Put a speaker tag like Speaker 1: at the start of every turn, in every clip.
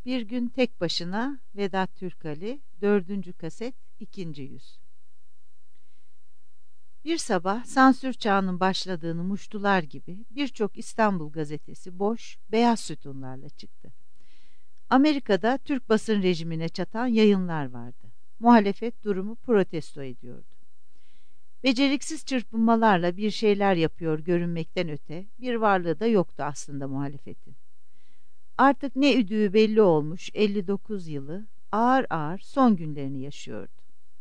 Speaker 1: Bir gün tek başına Vedat Türkali 4. kaset 2. yüz. Bir sabah sansür çağının başladığını muştular gibi birçok İstanbul gazetesi boş, beyaz sütunlarla çıktı. Amerika'da Türk basın rejimine çatan yayınlar vardı. Muhalefet durumu protesto ediyordu. Beceriksiz çırpınmalarla bir şeyler yapıyor görünmekten öte bir varlığı da yoktu aslında muhalefetin. Artık ne üdüğü belli olmuş 59 yılı ağır ağır son günlerini yaşıyordu.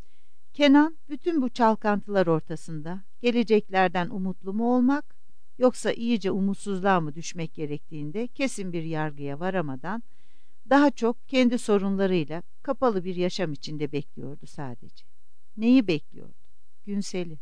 Speaker 1: Kenan bütün bu çalkantılar ortasında geleceklerden umutlu mu olmak yoksa iyice umutsuzluğa mı düşmek gerektiğinde kesin bir yargıya varamadan daha çok kendi sorunlarıyla kapalı bir yaşam içinde bekliyordu sadece. Neyi bekliyordu? Günsel'i.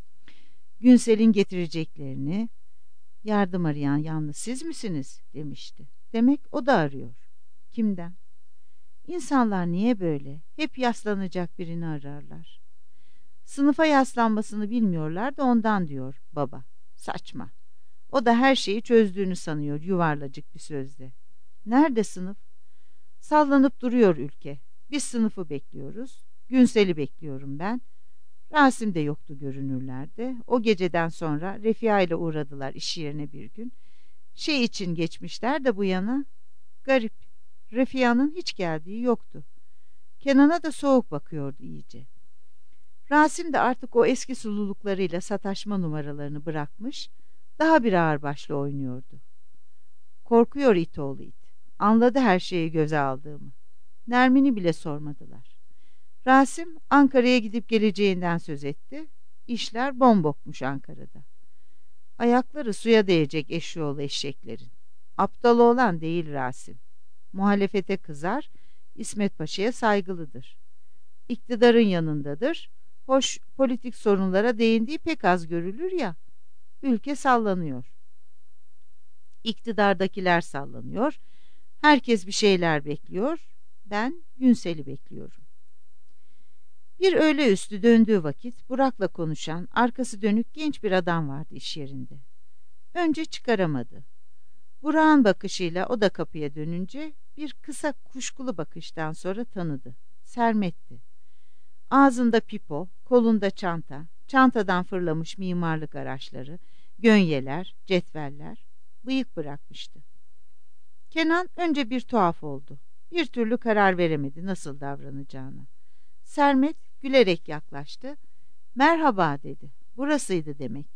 Speaker 1: Günsel'in getireceklerini, yardım arayan yalnız siz misiniz demişti. Demek o da arıyor. Kimden? İnsanlar niye böyle? Hep yaslanacak birini ararlar. Sınıfa yaslanmasını bilmiyorlar da ondan diyor baba. Saçma. O da her şeyi çözdüğünü sanıyor yuvarlacık bir sözle. Nerede sınıf? Sallanıp duruyor ülke. Biz sınıfı bekliyoruz. Günsel'i bekliyorum ben. Rasim de yoktu görünürlerde. O geceden sonra Refia ile uğradılar iş yerine bir gün. Şey için geçmişler de bu yana. Garip. Refia'nın hiç geldiği yoktu. Kenan'a da soğuk bakıyordu iyice. Rasim de artık o eski sululuklarıyla sataşma numaralarını bırakmış, daha bir ağırbaşlı oynuyordu. Korkuyor it oğlu it. Anladı her şeyi göze aldığımı. Nermin'i bile sormadılar. Rasim Ankara'ya gidip geleceğinden söz etti. İşler bombokmuş Ankara'da. Ayakları suya değecek eşyoğlu eşeklerin. Aptal olan değil Rasim. Muhalefete kızar, İsmet Paşa'ya saygılıdır. İktidarın yanındadır. Hoş politik sorunlara değindiği pek az görülür ya. Ülke sallanıyor. İktidardakiler sallanıyor. Herkes bir şeyler bekliyor. Ben Günsel'i bekliyorum. Bir öğle üstü döndüğü vakit Burak'la konuşan, arkası dönük genç bir adam vardı iş yerinde. Önce çıkaramadı. Burak'ın bakışıyla o da kapıya dönünce bir kısa kuşkulu bakıştan sonra tanıdı. Sermet'ti. Ağzında pipo, kolunda çanta, çantadan fırlamış mimarlık araçları, gönyeler, cetveller, bıyık bırakmıştı. Kenan önce bir tuhaf oldu. Bir türlü karar veremedi nasıl davranacağını. Sermet gülerek yaklaştı. Merhaba dedi. Burasıydı demek.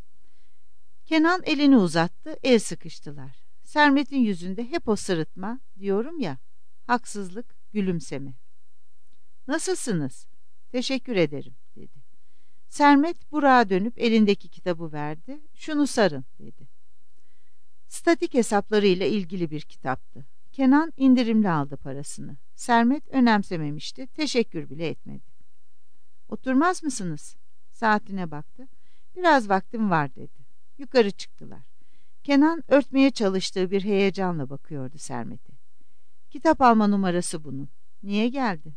Speaker 1: Kenan elini uzattı, el sıkıştılar. Sermet'in yüzünde hep o sırıtma, diyorum ya, haksızlık, gülümseme. Nasılsınız? Teşekkür ederim dedi. Sermet Burak'a dönüp elindeki kitabı verdi. Şunu sarın dedi. Statik hesaplarıyla ilgili bir kitaptı. Kenan indirimli aldı parasını. Sermet önemsememişti. Teşekkür bile etmedi. Oturmaz mısınız? Saatine baktı. Biraz vaktim var dedi. Yukarı çıktılar. Kenan örtmeye çalıştığı bir heyecanla bakıyordu Sermet'e. Kitap alma numarası bunun. Niye geldi?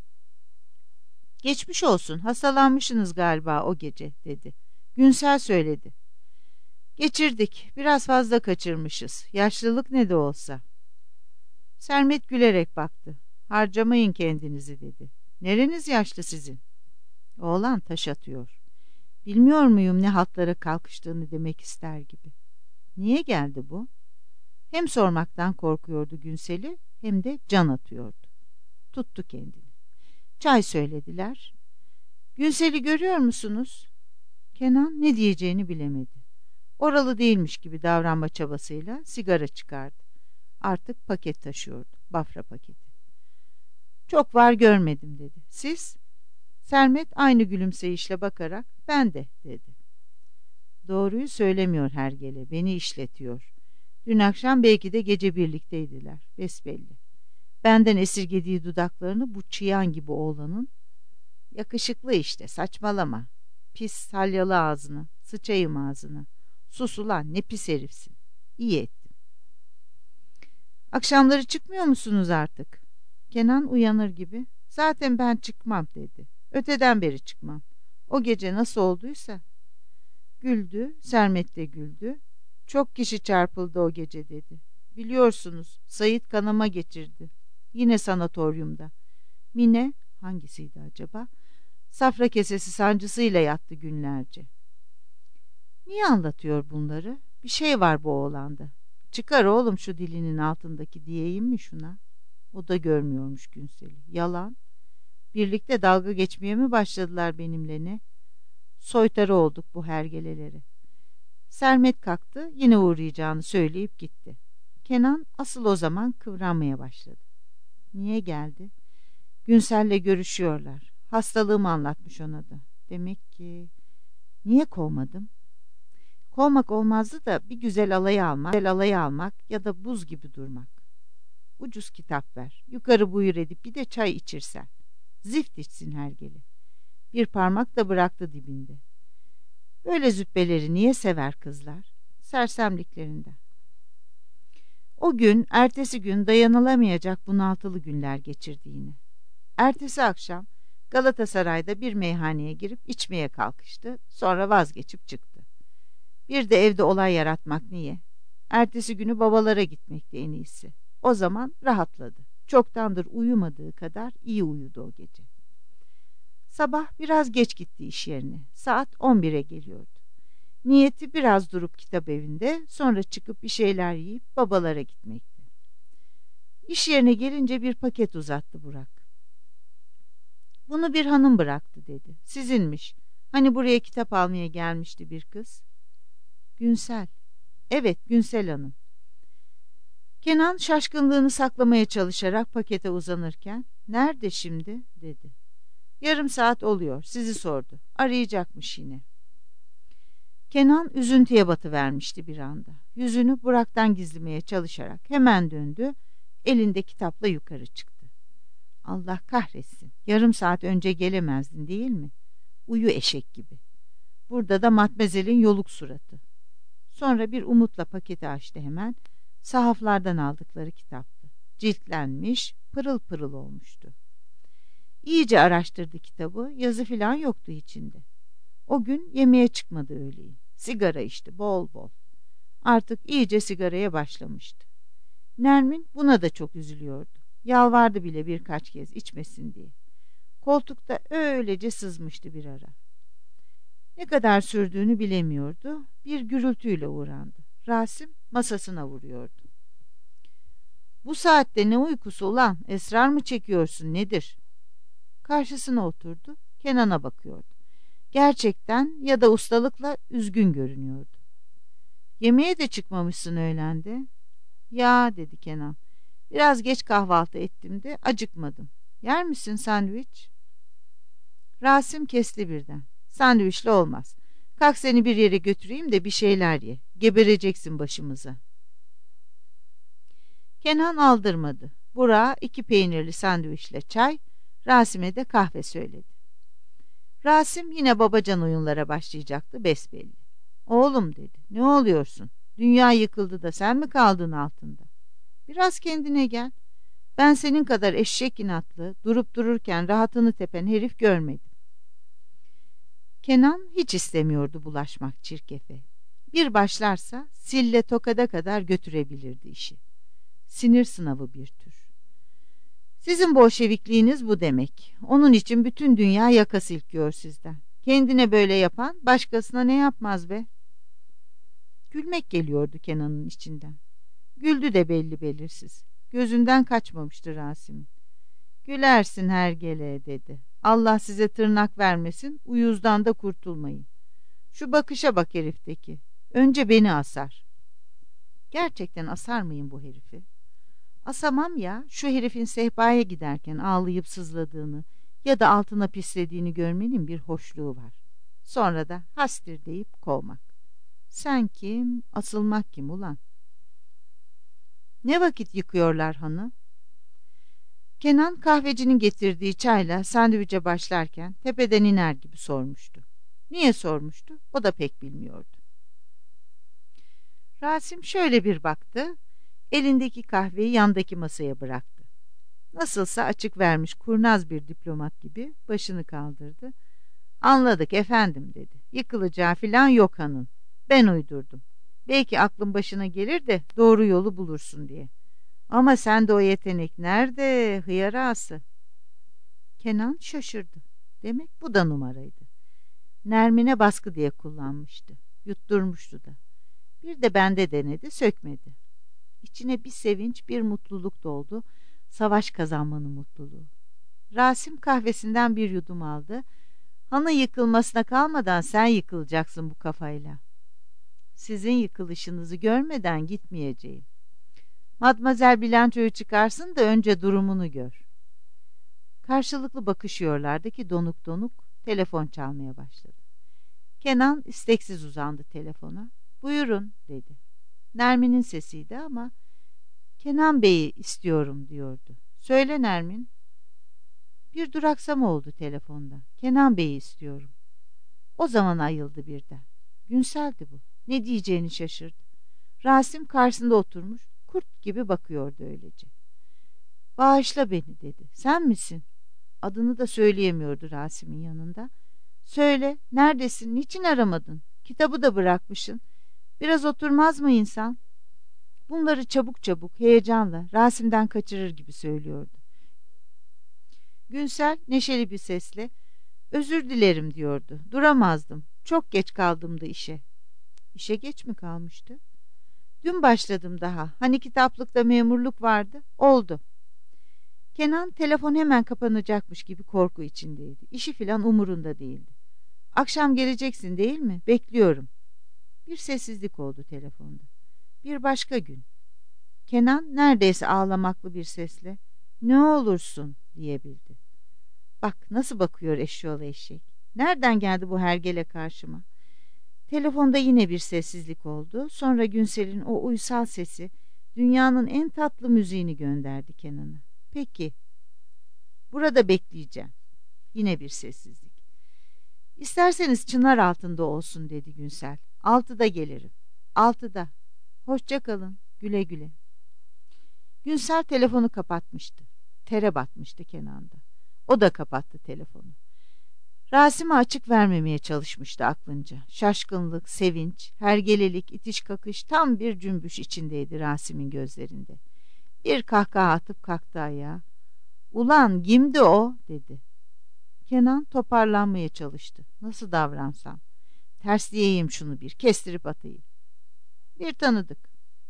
Speaker 1: Geçmiş olsun, hastalanmışsınız galiba o gece dedi. Günsel söyledi. Geçirdik, biraz fazla kaçırmışız. Yaşlılık ne de olsa. Sermet gülerek baktı. Harcamayın kendinizi dedi. Nereniz yaşlı sizin? Oğlan taş atıyor. Bilmiyor muyum ne hatlara kalkıştığını demek ister gibi. Niye geldi bu? Hem sormaktan korkuyordu Günsel'i hem de can atıyordu. Tuttu kendini. Çay söylediler. Günsel'i görüyor musunuz? Kenan ne diyeceğini bilemedi. Oralı değilmiş gibi davranma çabasıyla sigara çıkardı. Artık paket taşıyordu. Bafra paketi. Çok var görmedim dedi. Siz? Sermet aynı gülümseyişle bakarak ben de dedi. Doğruyu söylemiyor hergele. Beni işletiyor. Dün akşam belki de gece birlikteydiler. Besbelli. Benden esirgediği dudaklarını bu çıyan gibi oğlanın. Yakışıklı işte, saçmalama. Pis salyalı ağzını, sıçayım ağzını. Sus ulan, ne pis herifsin. İyi ettim. Akşamları çıkmıyor musunuz artık? Kenan uyanır gibi. Zaten ben çıkmam dedi. Öteden beri çıkmam. O gece nasıl olduysa. Güldü, Sermet de güldü. Çok kişi çarpıldı o gece dedi. Biliyorsunuz Sait kanama geçirdi. Yine sanatoryumda. Mine hangisiydi acaba? Safra kesesi sancısıyla yattı günlerce. Niye anlatıyor bunları? Bir şey var bu oğlanda. Çıkar oğlum şu dilinin altındaki diyeyim mi şuna? O da görmüyormuş Günsel'i. Yalan. Birlikte dalga geçmeye mi başladılar benimle ne? Soytarı olduk bu hergelelere. Sermet kalktı, yine uğrayacağını söyleyip gitti. Kenan asıl o zaman kıvranmaya başladı. Niye geldi? Günsel'le görüşüyorlar. Hastalığımı anlatmış ona da. Demek ki... Niye kovmadım? Kovmak olmazdı da bir güzel alayı almak ya da buz gibi durmak. Ucuz kitap ver, yukarı buyur edip bir de çay içirsen. Zift içsin hergeli. Bir parmak da bıraktı dibinde. Böyle züppeleri niye sever kızlar? Sersemliklerinden. O gün, ertesi gün dayanılamayacak bunaltılı günler geçirdi yine. Ertesi akşam Galatasaray'da bir meyhaneye girip içmeye kalkıştı, sonra vazgeçip çıktı. Bir de evde olay yaratmak niye? Ertesi günü babalara gitmekti en iyisi. O zaman rahatladı. Çoktandır uyumadığı kadar iyi uyudu o gece. Sabah biraz geç gitti iş yerine. Saat 11'e geliyordu. Niyeti biraz durup kitap evinde, sonra çıkıp bir şeyler yiyip babalara gitmekti. İş yerine gelince bir paket uzattı Burak. Bunu bir hanım bıraktı dedi. Sizinmiş. Hani buraya kitap almaya gelmişti bir kız. Günsel. Evet, Günsel Hanım. Kenan şaşkınlığını saklamaya çalışarak pakete uzanırken, nerede şimdi dedi. Yarım saat oluyor, sizi sordu. Arayacakmış yine. Kenan üzüntüye batıvermişti bir anda. Yüzünü Burak'tan gizlemeye çalışarak hemen döndü, elinde kitapla yukarı çıktı. Allah kahretsin, yarım saat önce gelemezdin değil mi? Uyu eşek gibi. Burada da Matmazel'in yoluk suratı. Sonra bir umutla paketi açtı hemen. Sahaflardan aldıkları kitaptı. Ciltlenmiş, pırıl pırıl olmuştu. İyice araştırdı kitabı, yazı filan yoktu içinde. O gün yemeğe çıkmadı öğleyin. Sigara içti bol bol. Artık iyice sigaraya başlamıştı. Nermin buna da çok üzülüyordu. Yalvardı bile birkaç kez içmesin diye. Koltukta öylece sızmıştı bir ara. Ne kadar sürdüğünü bilemiyordu. Bir gürültüyle uğrandı. Rasim masasına vuruyordu. Bu saatte ne uykusu ulan? Esrar mı çekiyorsun nedir? Karşısına oturdu. Kenan'a bakıyordu. Gerçekten ya da ustalıkla üzgün görünüyordu. Yemeğe de çıkmamışsın öğlende. Ya dedi Kenan. Biraz geç kahvaltı ettim de acıkmadım. Yer misin sandviç? Rasim kesti birden. Sandviçli olmaz. Kalk seni bir yere götüreyim de bir şeyler ye. Gebereceksin başımıza. Kenan aldırmadı. Burak'a 2 peynirli sandviçle çay, Rasim'e de kahve söyledi. Rasim yine babacan oyunlara başlayacaktı besbelli. Oğlum dedi, ne oluyorsun? Dünya yıkıldı da sen mi kaldın altında? Biraz kendine gel. Ben senin kadar eşek inatlı, durup dururken rahatını tepen herif görmedim. Kenan hiç istemiyordu bulaşmak çirkefe. Bir başlarsa sille tokada kadar götürebilirdi işi. Sinir sınavı bir tür. Sizin bolşevikliğiniz bu demek. Onun için bütün dünya yaka silkiyor sizden. Kendine böyle yapan başkasına ne yapmaz be? Gülmek geliyordu Kenan'ın içinden. Güldü de belli belirsiz. Gözünden kaçmamıştı Rasim'in. Gülersin hergele dedi. Allah size tırnak vermesin, uyuzdan da kurtulmayın. Şu bakışa bak herifteki. Önce beni asar. Gerçekten asar mıyım bu herifi? Asamam ya, şu herifin sehpaya giderken ağlayıp sızladığını ya da altına pislediğini görmenin bir hoşluğu var. Sonra da hastir deyip kovmak. Sen kim, asılmak kim ulan? Ne vakit yıkıyorlar hanı? Kenan kahvecinin getirdiği çayla sandviçe başlarken tepeden iner gibi sormuştu. Niye sormuştu? O da pek bilmiyordu. Rasim şöyle bir baktı, elindeki kahveyi yandaki masaya bıraktı. Nasılsa açık vermiş kurnaz bir diplomat gibi başını kaldırdı. Anladık efendim dedi. Yıkılacağı filan yok hanın. Ben uydurdum. Belki aklın başına gelir de doğru yolu bulursun diye. Ama sende o yetenek nerede hıyar ağası? Kenan şaşırdı. Demek bu da numaraydı. Nermin'e baskı diye kullanmıştı. Yutturmuştu da. Bir de bende denedi, sökmedi. İçine bir sevinç, bir mutluluk doldu. Savaş kazanmanın mutluluğu. Rasim kahvesinden bir yudum aldı. Hanı yıkılmasına kalmadan sen yıkılacaksın bu kafayla. Sizin yıkılışınızı görmeden gitmeyeceğim. Matmazel bilançoyu çıkarsın da önce durumunu gör. Karşılıklı bakışıyorlardı ki donuk donuk telefon çalmaya başladı. Kenan isteksiz uzandı telefona. Buyurun dedi. Nermin'in sesiydi ama Kenan Bey'i istiyorum diyordu. Söyle Nermin. Bir duraksama oldu telefonda. Kenan Bey'i istiyorum. O zaman ayıldı birden. Günsel'di bu. Ne diyeceğini şaşırdı. Rasim karşısında oturmuş, kurt gibi bakıyordu öylece. Bağışla beni dedi. Sen misin? Adını da söyleyemiyordu Rasim'in yanında. Söyle, neredesin? Niçin aramadın? Kitabı da bırakmışsın. Biraz oturmaz mı insan? Bunları çabuk çabuk, heyecanla, Rasim'den kaçırır gibi söylüyordu. Günsel neşeli bir sesle, özür dilerim diyordu. Duramazdım. Çok geç kaldım da işe. İşe geç mi kalmıştı? Dün başladım daha. Hani kitaplıkta memurluk vardı. Oldu. Kenan telefon hemen kapanacakmış gibi korku içindeydi. İşi filan umurunda değildi. Akşam geleceksin değil mi? Bekliyorum. Bir sessizlik oldu telefonda. Bir başka gün. Kenan neredeyse ağlamaklı bir sesle ne olursun diyebildi. Bak nasıl bakıyor eşşoğlu eşek. Nereden geldi bu hergele karşıma? Telefonda yine bir sessizlik oldu. Sonra Günsel'in o uysal sesi dünyanın en tatlı müziğini gönderdi Kenan'a. Peki. Burada bekleyeceğim. Yine bir sessizlik. İsterseniz çınar altında olsun dedi Günsel. 6'da gelirim. 6'da. Hoşça kalın. Güle güle. Günsel telefonu kapatmıştı. Tere batmıştı Kenan'da. O da kapattı telefonu. Rasim'e açık vermemeye çalışmıştı aklınca. Şaşkınlık, sevinç, hergelelik, itiş kakış tam bir cümbüş içindeydi Rasim'in gözlerinde. Bir kahkaha atıp kalktı ayağa. Ulan kimdi o dedi. Kenan toparlanmaya çalıştı. Nasıl davransam? Tersleyeyim şunu bir, kestirip atayım. Bir tanıdık.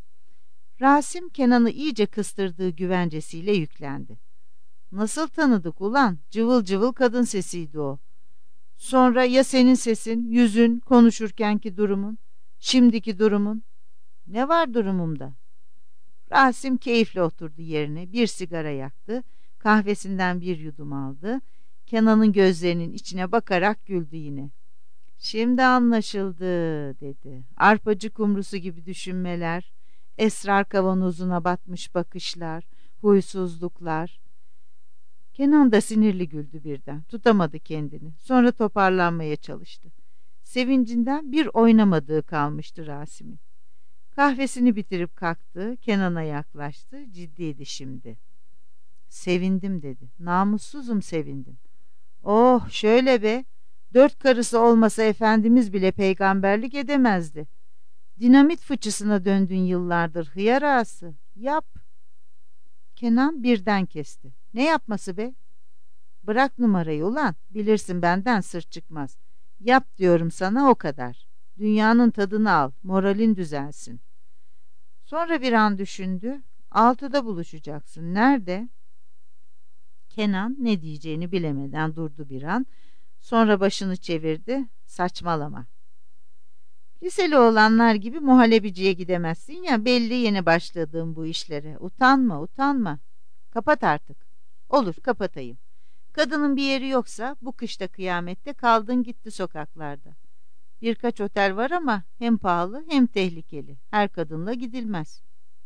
Speaker 1: Rasim Kenan'ı iyice kıstırdığı güvencesiyle yüklendi. Nasıl tanıdık ulan? Cıvıl cıvıl kadın sesiydi o. Sonra ya senin sesin, yüzün, konuşurkenki durumun, şimdiki durumun? Ne var durumumda? Rasim keyifle oturdu yerine, bir sigara yaktı, kahvesinden bir yudum aldı. Kenan'ın gözlerinin içine bakarak güldü yine. Şimdi anlaşıldı dedi. Arpacı kumrusu gibi düşünmeler, esrar kavanozuna batmış bakışlar, huysuzluklar. Kenan da sinirli güldü birden. Tutamadı kendini. Sonra toparlanmaya çalıştı. Sevincinden bir oynamadığı kalmıştı Rasim'in. Kahvesini bitirip kalktı. Kenan'a yaklaştı. Ciddiydi şimdi. Sevindim dedi. Namussuzum sevindim. Oh şöyle be. 4 karısı olmasa Efendimiz bile peygamberlik edemezdi. Dinamit fıçısına döndün yıllardır hıyar ağası. Yap. Kenan birden kesti. Ne yapması be? Bırak numarayı ulan. Bilirsin benden sır çıkmaz. Yap diyorum sana o kadar. Dünyanın tadını al. Moralin düzelsin. Sonra bir an düşündü. 6'da buluşacaksın. Nerede? Kenan ne diyeceğini bilemeden durdu bir an. Sonra başını çevirdi. Saçmalama. Liseli olanlar gibi muhallebiciye gidemezsin ya, belli yeni başladığım bu işlere. Utanma, utanma. Kapat artık. Olur, kapatayım. Kadının bir yeri yoksa bu kışta kıyamette kaldın gitti sokaklarda. Birkaç otel var ama hem pahalı hem tehlikeli. Her kadınla gidilmez.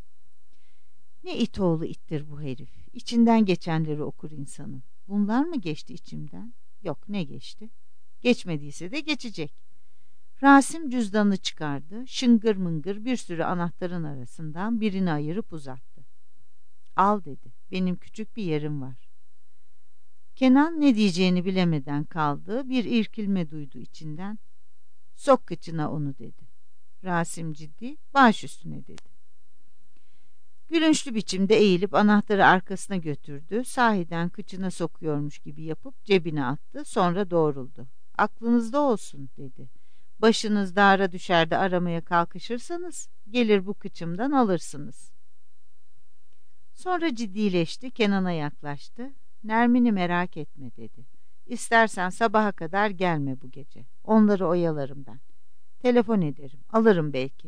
Speaker 1: Ne it oğlu ittir bu herif. İçinden geçenleri okur insanın. Bunlar mı geçti içimden? Yok, ne geçti? Geçmediyse de geçecek. Rasim cüzdanını çıkardı. Şıngır mıngır bir sürü anahtarın arasından birini ayırıp uzattı. Al dedi. Benim küçük bir yerim var. Kenan ne diyeceğini bilemeden kaldı. Bir irkilme duydu içinden. Sok kıçına onu dedi. Rasim ciddi, baş üstüne dedi. Gülünçlü biçimde eğilip anahtarı arkasına götürdü. Sahiden kıçına sokuyormuş gibi yapıp cebine attı. Sonra doğruldu. Aklınızda olsun dedi. Başınız dara düşer de aramaya kalkışırsanız gelir bu kıçımdan alırsınız. Sonra ciddileşti, Kenan'a yaklaştı. Nermin'i merak etme dedi. İstersen sabaha kadar gelme bu gece. Onları oyalarım ben. Telefon ederim, alırım belki.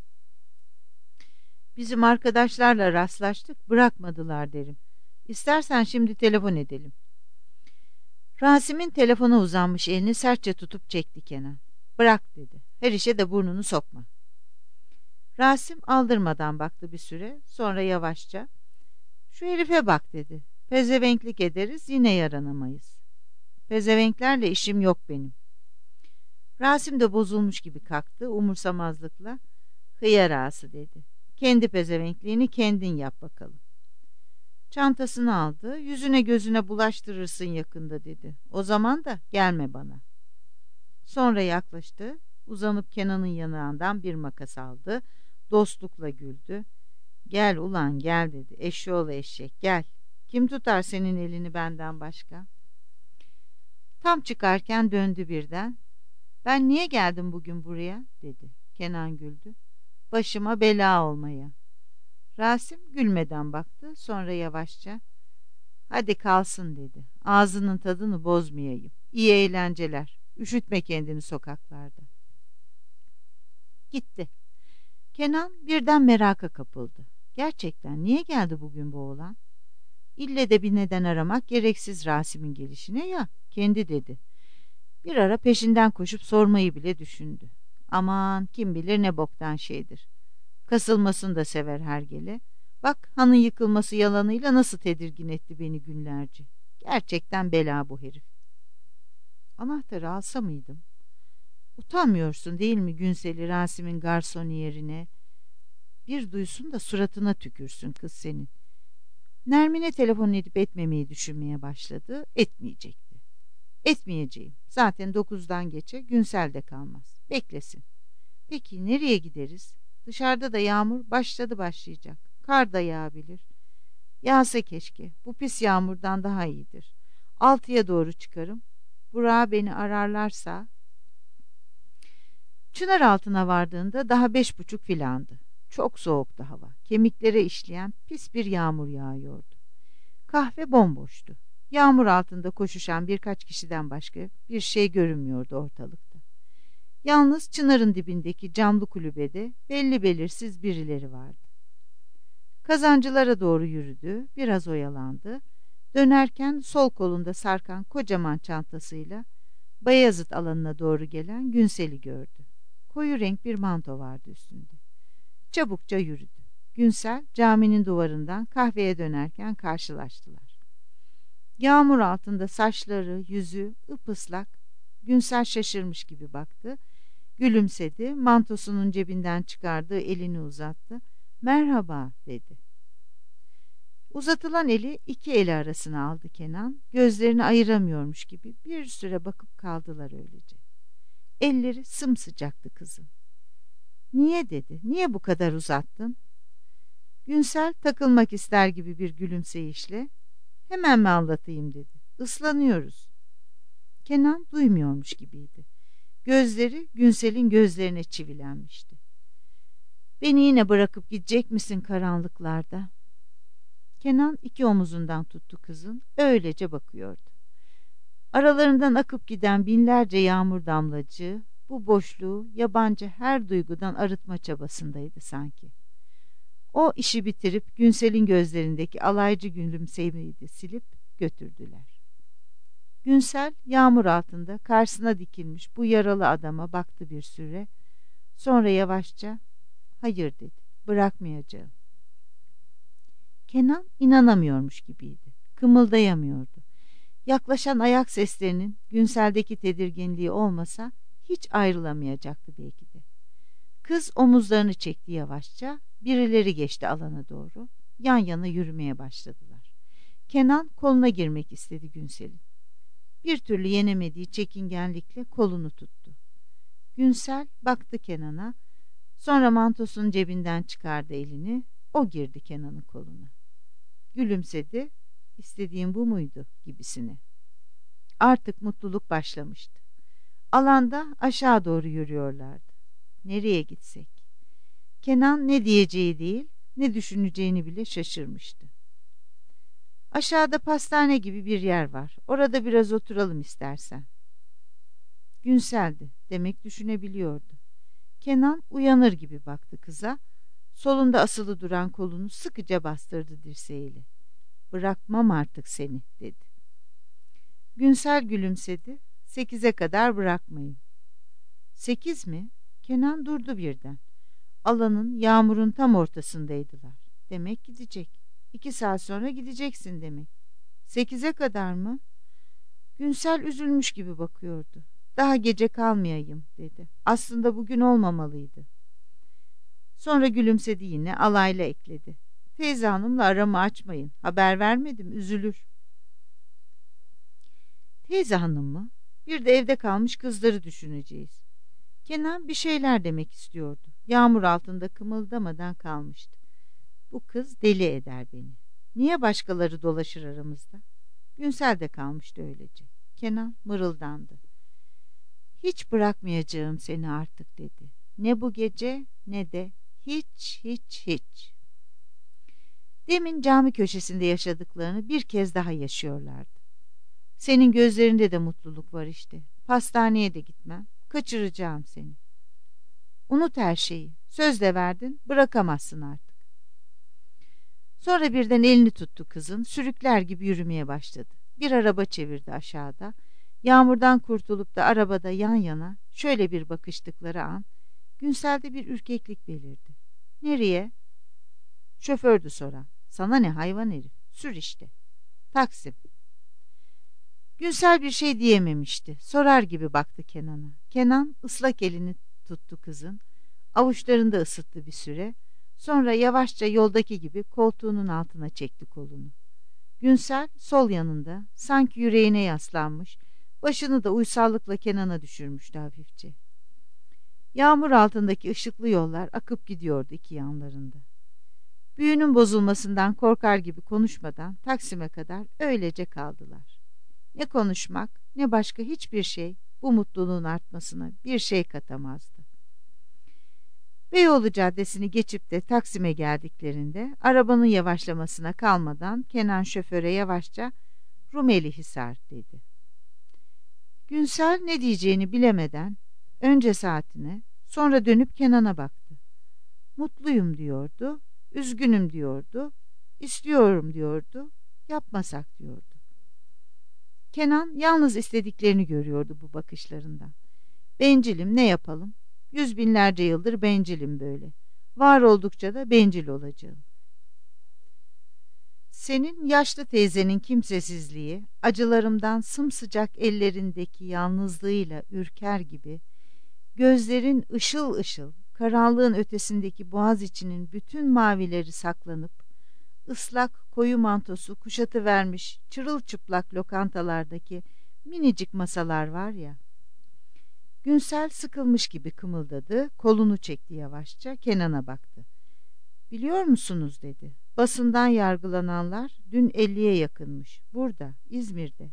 Speaker 1: Bizim arkadaşlarla rastlaştık, bırakmadılar derim. İstersen şimdi telefon edelim. Rasim'in telefona uzanmış elini sertçe tutup çekti Kenan. Bırak dedi. Her işe de burnunu sokma. Rasim aldırmadan baktı bir süre, sonra yavaşça şu herife bak dedi. Pezevenklik ederiz, yine yaranamayız. Pezevenklerle işim yok benim. Rasim de bozulmuş gibi kalktı, umursamazlıkla. Hıyar ağası dedi. Kendi pezevenkliğini kendin yap bakalım. Çantasını aldı, yüzüne gözüne bulaştırırsın yakında dedi. O zaman da gelme bana. Sonra yaklaştı, uzanıp Kenan'ın yanağından bir makas aldı, dostlukla güldü. Gel ulan gel dedi, eşşoğlu eşek gel. Kim tutar senin elini benden başka? Tam çıkarken döndü birden. Ben niye geldim bugün buraya dedi. Kenan güldü. Başıma bela olmaya. Rasim gülmeden baktı, sonra yavaşça hadi kalsın dedi. Ağzının tadını bozmayayım. İyi eğlenceler. Üşütme kendini sokaklarda. Gitti. Kenan birden meraka kapıldı. Gerçekten niye geldi bugün bu oğlan? İlle de bir neden aramak gereksiz Rasim'in gelişine ya, kendi dedi. Bir ara peşinden koşup sormayı bile düşündü. Aman kim bilir ne boktan şeydir. Kasılmasını da sever hergele. Bak hanın yıkılması yalanıyla nasıl tedirgin etti beni günlerce. Gerçekten bela bu herif. Anahtarı alsa mıydım? Utanmıyorsun değil mi Günsel'i Rasim'in garsoniyerine? Bir duysun da suratına tükürsün kız senin. Nermin'e telefon edip etmemeyi düşünmeye başladı. Etmeyecekti. Etmeyeceğim. Zaten 9'dan geçe Günsel de kalmaz. Beklesin. Peki nereye gideriz? Dışarıda da yağmur başlayacak. Kar da yağabilir. Yağsa keşke. Bu pis yağmurdan daha iyidir. 6'ya doğru çıkarım. Burak'a beni ararlarsa... Çınar altına vardığında daha 5.30 filandı. Çok soğuktu hava. Kemiklere işleyen pis bir yağmur yağıyordu. Kahve bomboştu. Yağmur altında koşuşan birkaç kişiden başka bir şey görünmüyordu ortalıkta. Yalnız Çınar'ın dibindeki camlı kulübede belli belirsiz birileri vardı. Kazancılara doğru yürüdü, biraz oyalandı. Dönerken sol kolunda sarkan kocaman çantasıyla Bayazıt alanına doğru gelen Günsel'i gördü. Koyu renk bir manto vardı üstünde. Çabukça yürüdü. Günsel caminin duvarından kahveye dönerken karşılaştılar. Yağmur altında saçları, yüzü ıpıslak. Günsel şaşırmış gibi baktı. Gülümsedi, mantosunun cebinden çıkardığı elini uzattı. Merhaba dedi. Uzatılan eli iki eli arasına aldı Kenan. Gözlerini ayıramıyormuş gibi bir süre bakıp kaldılar öylece. Elleri sımsıcaktı kızın. Niye dedi, niye bu kadar uzattın? Günsel takılmak ister gibi bir gülümseyişle hemen mi anlatayım dedi. Islanıyoruz. Kenan duymuyormuş gibiydi. Gözleri Günsel'in gözlerine çivilenmişti. Beni yine bırakıp gidecek misin karanlıklarda? Kenan iki omuzundan tuttu kızın, öylece bakıyordu. Aralarından akıp giden binlerce yağmur damlacığı bu boşluğu yabancı her duygudan arıtma çabasındaydı sanki. O işi bitirip Günsel'in gözlerindeki alaycı gülümsemeyi de silip götürdüler. Günsel yağmur altında karşısına dikilmiş bu yaralı adama baktı bir süre. Sonra yavaşça hayır dedi, bırakmayacağım. Kenan inanamıyormuş gibiydi. Kımıldayamıyordu. Yaklaşan ayak seslerinin Günsel'deki tedirginliği olmasa hiç ayrılamayacaktı belki de. Kız omuzlarını çekti yavaşça, birileri geçti alana doğru, yan yana yürümeye başladılar. Kenan koluna girmek istedi Günsel'in. Bir türlü yenemediği çekingenlikle kolunu tuttu. Günsel baktı Kenan'a, Sonra mantosunun cebinden çıkardı elini. O girdi Kenan'ın koluna. Gülümsedi. İstediğim bu muydu gibisine. Artık mutluluk başlamıştı. Alanda aşağı doğru yürüyorlardı. Nereye gitsek? Kenan ne diyeceği değil, ne düşüneceğini bile şaşırmıştı. Aşağıda pastane gibi bir yer var. Orada biraz oturalım istersen. Günseldi. Demek düşünebiliyordu. Kenan uyanır gibi baktı kıza. Solunda asılı duran kolunu sıkıca bastırdı dirseğiyle. Bırakmam artık seni dedi. Günsel gülümsedi. 8'e kadar bırakmayın. 8 mi? Kenan durdu birden. Alanın, yağmurun tam ortasındaydılar. Demek gidecek. 2 saat sonra gideceksin demek. 8'e kadar mı? Günsel üzülmüş gibi bakıyordu. Daha gece kalmayayım dedi. Aslında bugün olmamalıydı. Sonra gülümsedi yine, alayla ekledi. Teyze hanımla aramı açmayın. Haber vermedim, üzülür. Teyze hanım mı? Bir de evde kalmış kızları düşüneceğiz. Kenan bir şeyler demek istiyordu. Yağmur altında kımıldamadan kalmıştı. Bu kız deli eder beni. Niye başkaları dolaşır aramızda? Günsel de kalmıştı öylece. Kenan mırıldandı. Hiç bırakmayacağım seni artık dedi. Ne bu gece ne de hiç. Demin cami köşesinde yaşadıklarını bir kez daha yaşıyorlardı. Senin gözlerinde de mutluluk var işte. Pastaneye de gitmem. Kaçıracağım seni. Unut her şeyi. Söz de verdin, bırakamazsın artık. Sonra birden elini tuttu kızın, sürükler gibi yürümeye başladı. Bir araba çevirdi aşağıda. Yağmurdan kurtulup da arabada yan yana şöyle bir bakıştıkları an Günsel'de bir ürkeklik belirdi. Nereye? Şofördü soran. Sana ne hayvan herif? Sür işte. Taksim. Günsel bir şey diyememişti. Sorar gibi baktı Kenan'a. Kenan ıslak elini tuttu kızın. Avuçlarında ısıttı bir süre. Sonra yavaşça yoldaki gibi koltuğunun altına çekti kolunu. Günsel sol yanında, sanki yüreğine yaslanmış, başını da uysallıkla Kenan'a düşürmüştü hafifçe. Yağmur altındaki ışıklı yollar akıp gidiyordu iki yanlarında. Büyünün bozulmasından korkar gibi konuşmadan Taksim'e kadar öylece kaldılar. Ne konuşmak ne başka hiçbir şey bu mutluluğun artmasına bir şey katamazdı. Beyoğlu Caddesi'ni geçip de Taksim'e geldiklerinde arabanın yavaşlamasına kalmadan Kenan şoföre yavaşça Rumelihisar dedi. Günsel ne diyeceğini bilemeden önce saatine sonra dönüp Kenan'a baktı. Mutluyum diyordu, üzgünüm diyordu, istiyorum diyordu, yapmasak diyordu. Kenan yalnız istediklerini görüyordu bu bakışlarından. Bencilim, ne yapalım? 100 binlerce yıldır bencilim böyle. Var oldukça da bencil olacağım. Senin yaşlı teyzenin kimsesizliği, acılarımdan sımsıcak ellerindeki yalnızlığıyla ürker gibi, gözlerin ışıl ışıl, karanlığın ötesindeki boğaz içinin bütün mavileri saklanıp, ıslak koyu mantosu kuşatıvermiş çırılçıplak lokantalardaki minicik masalar var ya. Günsel sıkılmış gibi kımıldadı, kolunu çekti yavaşça, Kenan'a baktı. Biliyor musunuz dedi. Basından yargılananlar dün 50'ye yakınmış. Burada, İzmir'de.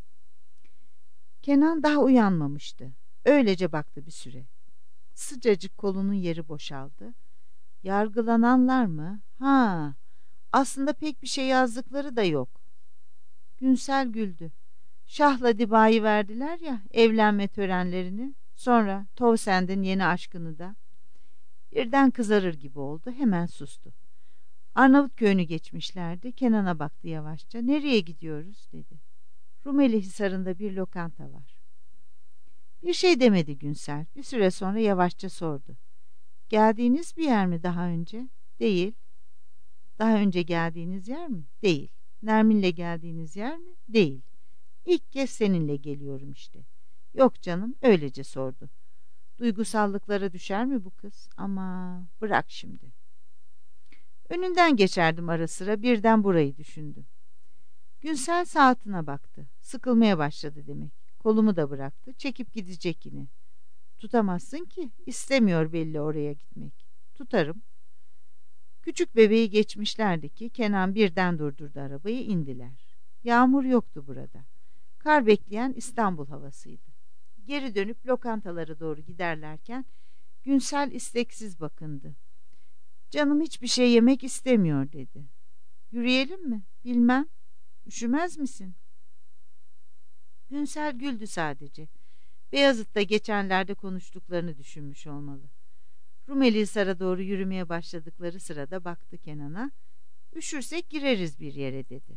Speaker 1: Kenan daha uyanmamıştı. Öylece baktı bir süre. Sıcacık kolunun yeri boşaldı. Yargılananlar mı? Ha, aslında pek bir şey yazdıkları da yok. Günsel güldü. Şahla Diba'yı verdiler ya evlenme törenlerini. Sonra Tovsend'in yeni aşkını da. Birden kızarır gibi oldu. Hemen sustu. Arnavutköy'ünü geçmişlerdi. Kenan'a baktı yavaşça. Nereye gidiyoruz dedi. Rumelihisar'ında bir lokanta var. Bir şey demedi Günsel. Bir süre sonra yavaşça sordu. Geldiğiniz bir yer mi daha önce? Değil. Daha önce geldiğiniz yer mi? Değil. Nermin'le geldiğiniz yer mi? Değil. İlk kez seninle geliyorum işte. Yok canım, öylece sordu. Duygusallıklara düşer mi bu kız? Ama bırak şimdi. Önünden geçerdim ara sıra, birden burayı düşündüm. Günsel saatine baktı. Sıkılmaya başladı demek. Kolumu da bıraktı. Çekip gidecek yine. Tutamazsın ki, istemiyor belli oraya gitmek. Tutarım. Küçük bebeği geçmişlerdi ki Kenan birden durdurdu arabayı, indiler. Yağmur yoktu burada. Kar bekleyen İstanbul havasıydı. Geri dönüp lokantalara doğru giderlerken Günsel isteksiz bakındı. Canım hiçbir şey yemek istemiyor dedi. Yürüyelim mi? Bilmem. Üşümez misin? Günsel güldü sadece. Beyazıt'ta geçenlerde konuştuklarını düşünmüş olmalı. Rumelihisar'a doğru yürümeye başladıkları sırada baktı Kenan'a. Üşürsek gireriz bir yere dedi.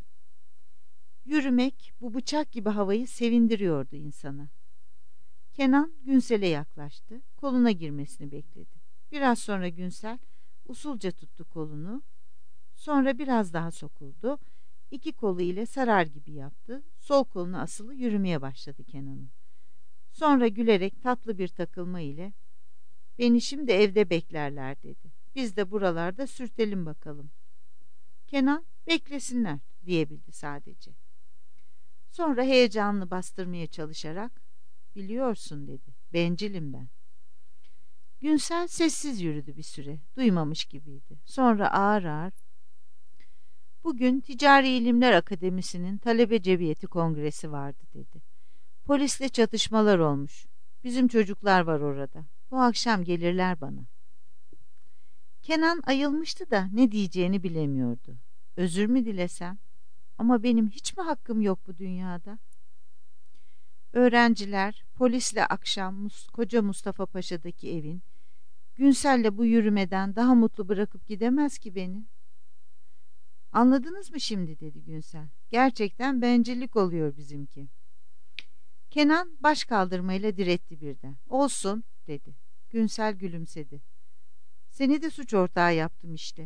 Speaker 1: Yürümek bu bıçak gibi havayı sevindiriyordu insana. Kenan Günsel'e yaklaştı. Koluna girmesini bekledi. Biraz sonra Günsel usulca tuttu kolunu. Sonra biraz daha sokuldu. İki kolu ile sarar gibi yaptı. Sol koluna asılı yürümeye başladı Kenan'ın. Sonra gülerek tatlı bir takılma ile "Beni şimdi evde beklerler" dedi. "Biz de buralarda sürtelim bakalım." Kenan "Beklesinler" diyebildi sadece. Sonra heyecanını bastırmaya çalışarak "Biliyorsun" dedi. "Bencilim ben." Günsel sessiz yürüdü bir süre. Duymamış gibiydi. Sonra ağır ağır "Bugün Ticari İlimler Akademisi'nin talebe cemiyeti kongresi vardı" dedi. "Polisle çatışmalar olmuş. Bizim çocuklar var orada. Bu akşam gelirler bana." Kenan ayılmıştı da ne diyeceğini bilemiyordu. Özür mü dilesem? Ama benim hiç mi hakkım yok bu dünyada? Öğrenciler polisle akşam koca Mustafa Paşa'daki evin, Günsel'le bu yürümeden daha mutlu bırakıp gidemez ki beni. "Anladınız mı şimdi?" dedi Günsel. "Gerçekten bencillik oluyor bizimki." Kenan baş kaldırmayla diretti birden. "Olsun" dedi. Günsel gülümsedi. "Seni de suç ortağı yaptım işte."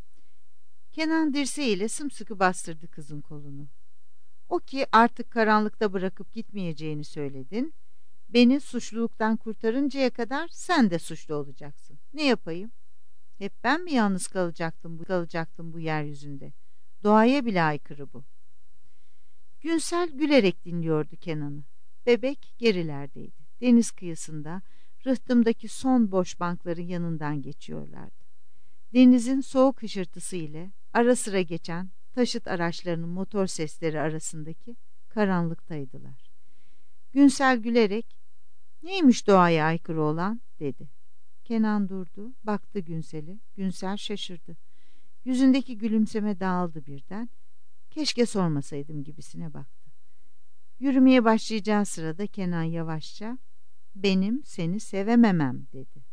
Speaker 1: Kenan dirseğiyle sımsıkı bastırdı kızın kolunu. "O ki artık karanlıkta bırakıp gitmeyeceğini söyledin. Beni suçluluktan kurtarıncaya kadar sen de suçlu olacaksın. Ne yapayım? Hep ben mi yalnız kalacaktım bu yeryüzünde? Doğaya bile aykırı bu." Günsel gülerek dinliyordu Kenan'ı. Bebek gerilerdeydi. Deniz kıyısında, rıhtımdaki son boş bankların yanından geçiyorlardı. Denizin soğuk hışırtısı ile ara sıra geçen taşıt araçlarının motor sesleri arasındaki karanlıktaydılar. Günsel gülerek "Neymiş doğaya aykırı olan?" dedi. Kenan durdu, baktı Günsel'e. Günsel şaşırdı. Yüzündeki gülümseme dağıldı birden. "Keşke sormasaydım" gibisine baktı. Yürümeye başlayacağı sırada Kenan yavaşça "Benim seni sevememem" dedi.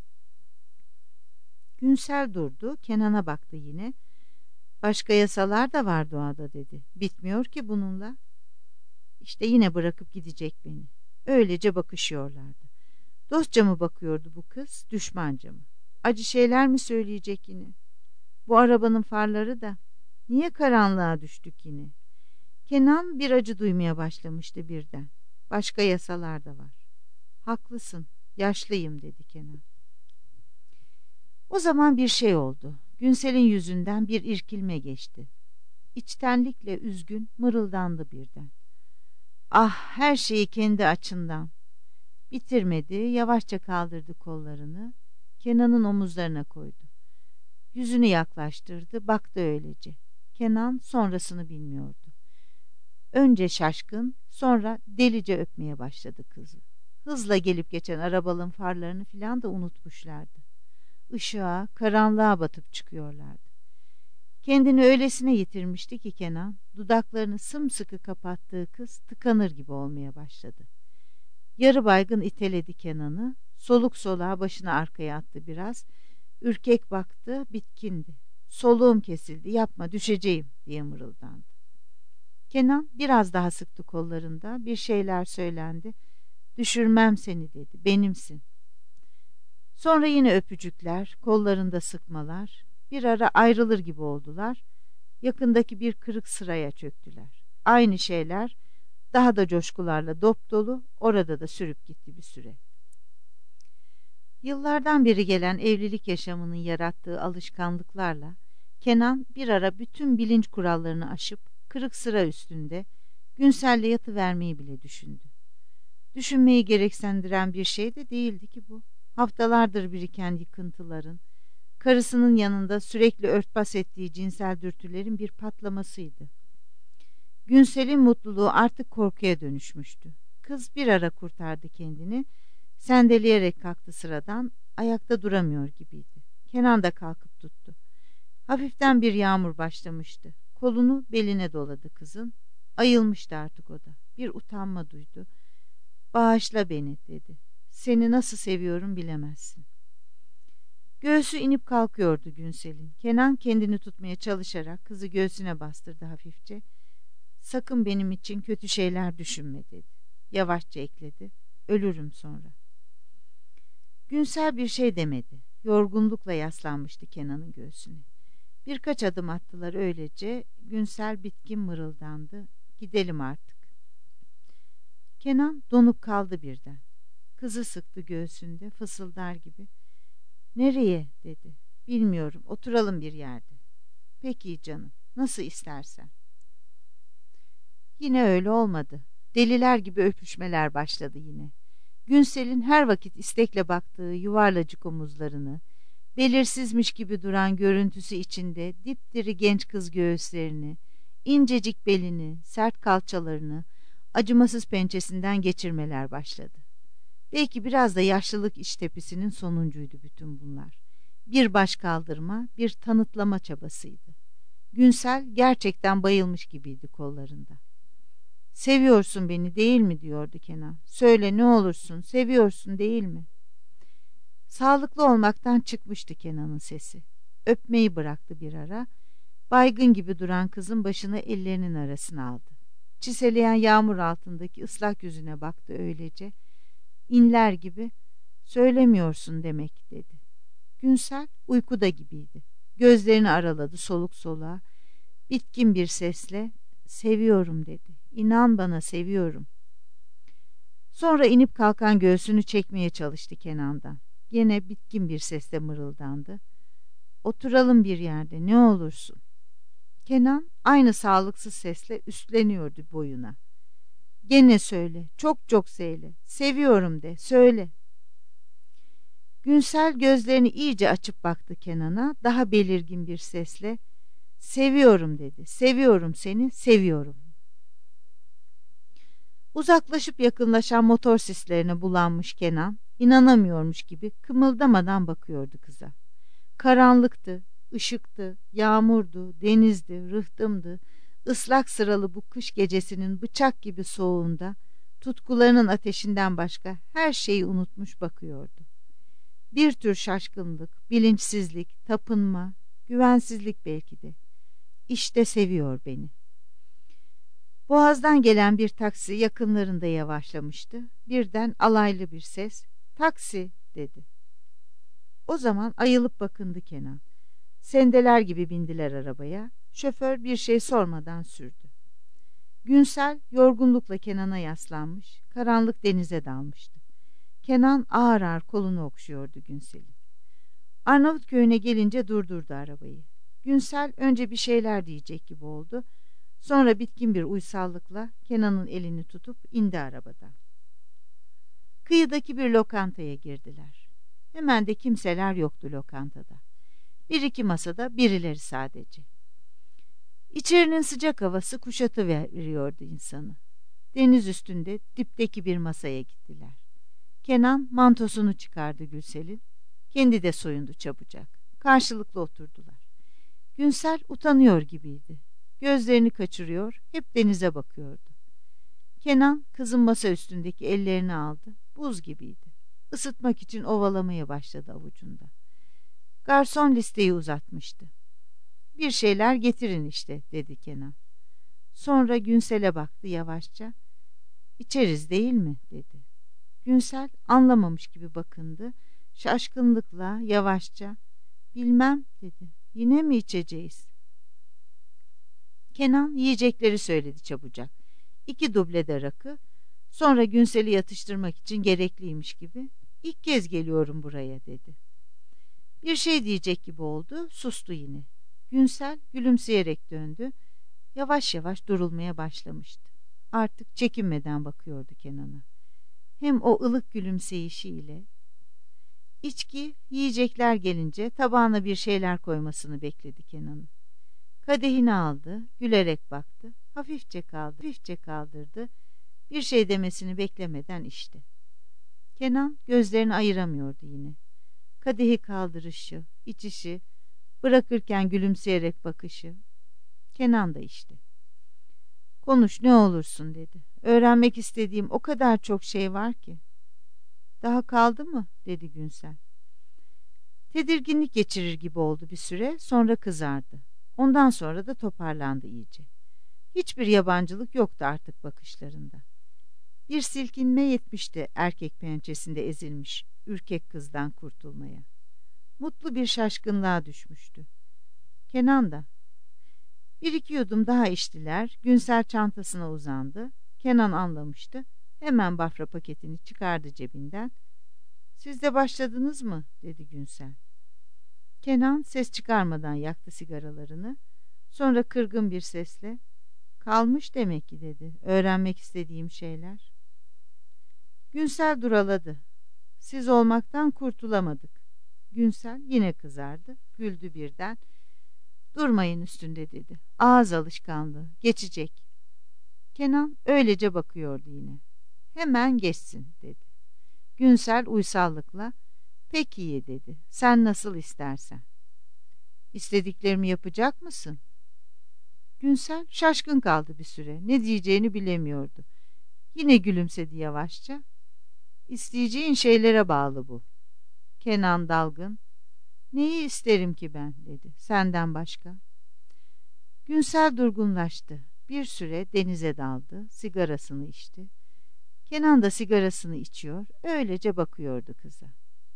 Speaker 1: Günsel durdu, Kenan'a baktı yine. "Başka yasalar da var doğada" dedi. "Bitmiyor ki bununla." İşte yine bırakıp gidecek beni. Öylece bakışıyorlardı. Dostça mı bakıyordu bu kız, düşmanca mı? Acı şeyler mi söyleyecek yine? Bu arabanın farları da niye karanlığa düştük yine? Kenan bir acı duymaya başlamıştı birden. Başka yasalar da var. "Haklısın, yaşlıyım" dedi Kenan. O zaman bir şey oldu. Günsel'in yüzünden bir irkilme geçti. İçtenlikle üzgün mırıldandı birden. "Ah, her şeyi kendi açından." Bitirmedi, yavaşça kaldırdı kollarını, Kenan'ın omuzlarına koydu. Yüzünü yaklaştırdı, baktı öylece. Kenan sonrasını bilmiyordu. Önce şaşkın, sonra delice öpmeye başladı kızı. Hızla gelip geçen arabanın farlarını filan da unutmuşlardı. Işığa, karanlığa batıp çıkıyorlardı. Kendini öylesine yitirmişti ki Kenan, dudaklarını sımsıkı kapattığı kız tıkanır gibi olmaya başladı. Yarı baygın iteledi Kenan'ı, soluk soluğa başını arkaya attı biraz. Ürkek baktı, bitkindi. "Soluğum kesildi, yapma, düşeceğim" diye mırıldandı. Kenan biraz daha sıktı kollarında, bir şeyler söylendi. "Düşürmem seni" dedi, "benimsin." Sonra yine öpücükler, kollarında sıkmalar, bir ara ayrılır gibi oldular. Yakındaki bir kırık sıraya çöktüler. Aynı şeyler daha da coşkularla dop dolu, orada da sürüp gitti bir süre. Yıllardan beri gelen evlilik yaşamının yarattığı alışkanlıklarla Kenan bir ara bütün bilinç kurallarını aşıp kırık sıra üstünde Günsel'le yatıvermeyi bile düşündü. Düşünmeyi gereksindiren bir şey de değildi ki bu. Haftalardır biriken yıkıntıların, karısının yanında sürekli örtbas ettiği cinsel dürtülerin bir patlamasıydı. Günsel'in mutluluğu artık korkuya dönüşmüştü. Kız bir ara kurtardı kendini, sendeleyerek kalktı sıradan, ayakta duramıyor gibiydi. Kenan da kalkıp tuttu. Hafiften bir yağmur başlamıştı. Kolunu beline doladı kızın. Ayılmıştı artık o da. Bir utanma duydu. "Bağışla beni," dedi. "Seni nasıl seviyorum bilemezsin." Göğsü inip kalkıyordu Günsel'in. Kenan kendini tutmaya çalışarak kızı göğsüne bastırdı hafifçe. "Sakın benim için kötü şeyler düşünme," dedi. Yavaşça ekledi. "Ölürüm sonra." Günsel bir şey demedi. Yorgunlukla yaslanmıştı Kenan'ın göğsüne. Birkaç adım attılar öylece. Günsel bitkin mırıldandı. "Gidelim artık." Kenan donup kaldı birden. Kızı sıktı göğsünde fısıldar gibi. "Nereye?" dedi. "Bilmiyorum, oturalım bir yerde." "Peki canım, nasıl istersen." Yine öyle olmadı. Deliler gibi öpüşmeler başladı yine. Günsel'in her vakit istekle baktığı yuvarlacık omuzlarını, belirsizmiş gibi duran görüntüsü içinde dipdiri genç kız göğüslerini, incecik belini, sert kalçalarını, acımasız pençesinden geçirmeler başladı. Belki biraz da yaşlılık iştepisinin sonuncuydu bütün bunlar. Bir baş kaldırma, bir tanıtlama çabasıydı. Günsel gerçekten bayılmış gibiydi kollarında. "Seviyorsun beni değil mi?" diyordu Kenan. "Söyle ne olursun, seviyorsun değil mi?" Sağlıklı olmaktan çıkmıştı Kenan'ın sesi. Öpmeyi bıraktı bir ara. Baygın gibi duran kızın başını ellerinin arasına aldı. Çiseleyen yağmur altındaki ıslak yüzüne baktı öylece. İnler gibi "Söylemiyorsun demek," dedi. Günsel uykuda gibiydi. Gözlerini araladı soluk soluğa. Bitkin bir sesle "Seviyorum," dedi. "İnan bana, seviyorum." Sonra inip kalkan göğsünü çekmeye çalıştı Kenan'dan. Yine bitkin bir sesle mırıldandı. "Oturalım bir yerde ne olursun." Kenan aynı sağlıksız sesle üstleniyordu boyuna. "Gene söyle, çok çok söyle, seviyorum de, söyle." Günsel gözlerini iyice açıp baktı Kenan'a, daha belirgin bir sesle "Seviyorum," dedi. "Seviyorum seni, seviyorum." Uzaklaşıp yakınlaşan motor sislerine bulanmış Kenan, inanamıyormuş gibi kımıldamadan bakıyordu kıza. Karanlıktı, ışıktı, yağmurdu, denizdi, rıhtımdı, ıslak sıralı bu kış gecesinin bıçak gibi soğuğunda, tutkularının ateşinden başka her şeyi unutmuş bakıyordu. Bir tür şaşkınlık, bilinçsizlik, tapınma, güvensizlik belki de. İşte seviyor beni. Boğaz'dan gelen bir taksi yakınlarında yavaşlamıştı. Birden alaylı bir ses, "Taksi," dedi. O zaman ayılıp bakındı Kenan. Sendeler gibi bindiler arabaya. Şoför bir şey sormadan sürdü. Günsel yorgunlukla Kenan'a yaslanmış, karanlık denize dalmıştı. Kenan ağır ağır kolunu okşuyordu Günsel'in. Arnavutköy'üne gelince durdurdu arabayı. Günsel önce bir şeyler diyecek gibi oldu. Sonra bitkin bir uysallıkla Kenan'ın elini tutup indi arabadan. Kıyıdaki bir lokantaya girdiler. Hemen de kimseler yoktu lokantada. Bir iki masada birileri sadece. İçerinin sıcak havası kuşatıveriyordu insanı. Deniz üstünde dipteki bir masaya gittiler. Kenan mantosunu çıkardı Gülsel'in. Kendi de soyundu çabucak. Karşılıklı oturdular. Günsel utanıyor gibiydi. Gözlerini kaçırıyor, hep denize bakıyordu. Kenan kızın masa üstündeki ellerini aldı. Buz gibiydi. Isıtmak için ovalamaya başladı avucunda. Garson listeyi uzatmıştı. "Bir şeyler getirin işte," dedi Kenan. Sonra Günsel'e baktı yavaşça. "İçeriz değil mi?" dedi. Günsel anlamamış gibi bakındı. Şaşkınlıkla yavaşça "Bilmem," dedi. "Yine mi içeceğiz?" Kenan yiyecekleri söyledi çabucak. 2 duble rakı. Sonra Günsel'i yatıştırmak için gerekliymiş gibi "İlk kez geliyorum buraya," dedi. Bir şey diyecek gibi oldu, sustu yine. Günsel gülümseyerek döndü. Yavaş yavaş durulmaya başlamıştı. Artık çekinmeden bakıyordu Kenan'a. hem o ılık gülümseyişiyle. İçki, yiyecekler gelince tabağına bir şeyler koymasını bekledi Kenan'ın. Kadehini aldı, gülerek baktı, hafifçe kaldırdı, bir şey demesini beklemeden içti. Kenan gözlerini ayıramıyordu yine. Kadehi kaldırışı, içişi, bırakırken gülümseyerek bakışı. Kenan da içti. Konuş ne olursun dedi. Öğrenmek istediğim o kadar çok şey var ki. Daha kaldı mı dedi Günsel. Tedirginlik geçirir gibi oldu bir süre, sonra kızardı. Ondan sonra da toparlandı iyice. Hiçbir yabancılık yoktu artık bakışlarında. Bir silkinme yetmişti erkek pençesinde ezilmiş ürkek kızdan kurtulmaya. Mutlu bir şaşkınlığa düşmüştü. Kenan da. Bir iki yudum daha içtiler. Günsel çantasına uzandı. Kenan anlamıştı. Hemen bafra paketini çıkardı cebinden. "Siz de başladınız mı?" dedi Günsel. Kenan ses çıkarmadan yaktı sigaralarını. Sonra kırgın bir sesle, "Kalmış demek ki," dedi. "Öğrenmek istediğim şeyler." Günsel duraladı. "Siz olmaktan kurtulamadık." Günsel yine kızardı. Güldü birden. "Durmayın üstünde," dedi. "Ağız alışkanlığı. Geçecek." Kenan öylece bakıyordu yine. "Hemen geçsin," dedi. Günsel uysallıkla, "Peki iyi," dedi. "Sen nasıl istersen." "İstediklerimi yapacak mısın?" Günsel şaşkın kaldı bir süre. Ne diyeceğini bilemiyordu. Yine gülümsedi yavaşça. "İsteyeceğin şeylere bağlı bu." Kenan dalgın, "Neyi isterim ki ben?" dedi. "Senden başka." Günsel durgunlaştı. Bir süre denize daldı. Sigarasını içti. Kenan da sigarasını içiyor. Öylece bakıyordu kıza.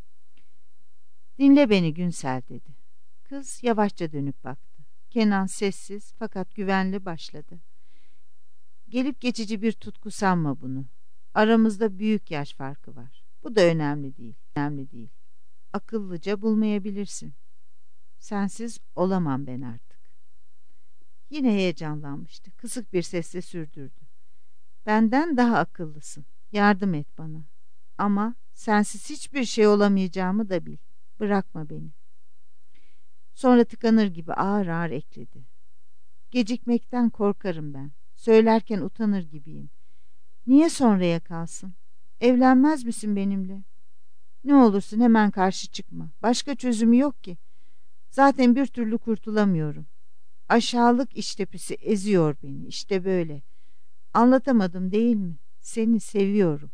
Speaker 1: "Dinle beni Günsel," dedi. Kız yavaşça dönüp baktı. Kenan sessiz fakat güvenli başladı. "Gelip geçici bir tutku sanma bunu. Aramızda büyük yaş farkı var. Bu da önemli değil. Önemli değil. Akıllıca bulmayabilirsin. Sensiz olamam ben artık." Yine heyecanlanmıştı. Kısık bir sesle sürdürdü. "Benden daha akıllısın. Yardım et bana. Ama sensiz hiçbir şey olamayacağımı da bil. Bırakma beni." Sonra tıkanır gibi ağır ağır ekledi. "Gecikmekten korkarım ben. Söylerken utanır gibiyim. Niye sonraya kalsın? Evlenmez misin benimle? Ne olursun hemen karşı çıkma. Başka çözümü yok ki. Zaten bir türlü kurtulamıyorum. Aşağılık iştepisi eziyor beni. İşte böyle. Anlatamadım değil mi? Seni seviyorum."